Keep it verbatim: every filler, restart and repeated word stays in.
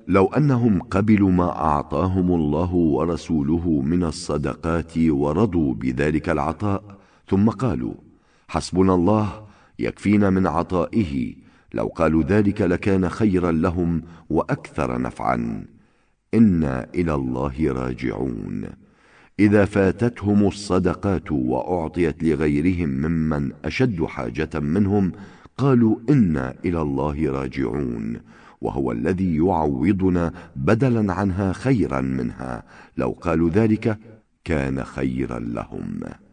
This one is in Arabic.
لو أنهم قبلوا ما أعطاهم الله ورسوله من الصدقات ورضوا بذلك العطاء ثم قالوا حسبنا الله يكفينا من عطائه، لو قالوا ذلك لكان خيرا لهم وأكثر نفعا. إنا إلى الله راجعون. إذا فاتتهم الصدقات وأعطيت لغيرهم ممن أشد حاجة منهم قالوا إنا إلى الله راجعون، وهو الذي يعوضنا بدلا عنها خيرا منها، لو قالوا ذلك كان خيرا لهم.